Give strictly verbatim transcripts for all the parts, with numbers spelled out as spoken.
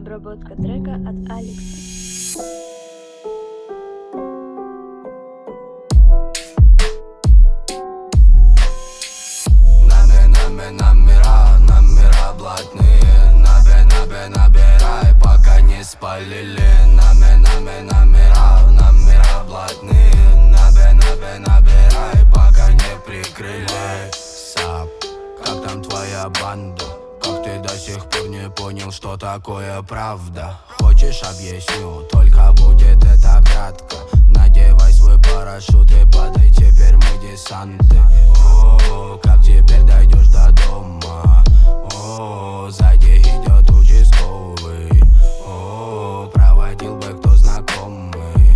Обработка трека от Алекса. Нами, нами, номера, номера блатные. Набе, набе, набирай, пока не спалили. Нами, нами, номера, номера блатные. Набе, набе, набирай, пока не прикрыли. Сап, как там твоя банда? Как ты до сих пор не понял, что такое правда? Хочешь, объясню, только будет это кратко. Надевай свой парашют и падай, теперь мы десанты. О, как теперь дойдешь до дома? О, сзади идет участковый. О, проводил бы кто знакомый.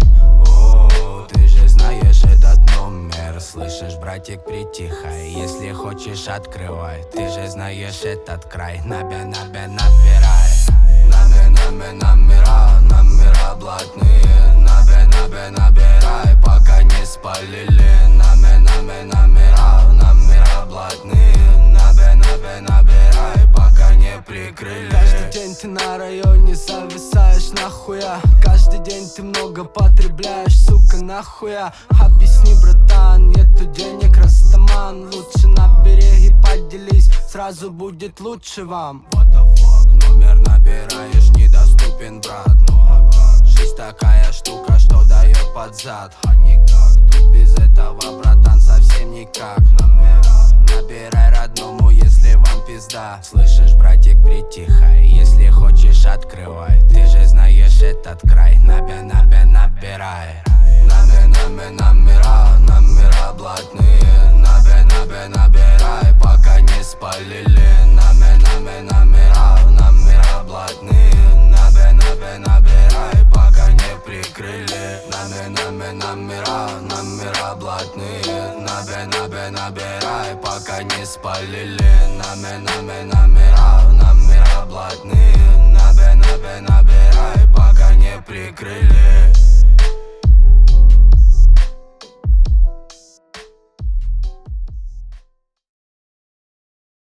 О, ты же знаешь этот номер. Слышишь, братик, притихай. Если хочешь, открывай. Ты же знаешь этот край. Набе, набе, набирай. Нами, нами, номера, номера блатные. Набе, набе, набирай, пока не спалили. Нами, нами, номера, номера блатные. Набе, набе, набирай, пока не прикрыли. Каждый день ты на районе зависаешь, нахуя. Каждый день ты много потребляешь, сука, нахуя. Объясни, братан, нету денег, растаман. Лучше набери и поделись, сразу будет лучше вам. What the fuck, номер набираешь, недоступен, брат. Жизнь такая штука, что дает под зад. А никак, тут без этого, братан, совсем никак. Набирай родному, если вам пизда. Слышишь, братик, притихай. Если хочешь, открывай. Ты же знаешь этот край. Набе, набе, набирай. Нами, нами, номера, номера блатные. Набе, набе, набирай, пока не спалили. Нами, нами, номера, номера блатные. Набе, набе, набирай, пока не прикрыли. Нами, нами, номера, номера блатные. Набе, набе, набирай, пока не спалили. Нами, нами, номера, номера блатные. Набе, набе, набирай, пока не прикрыли.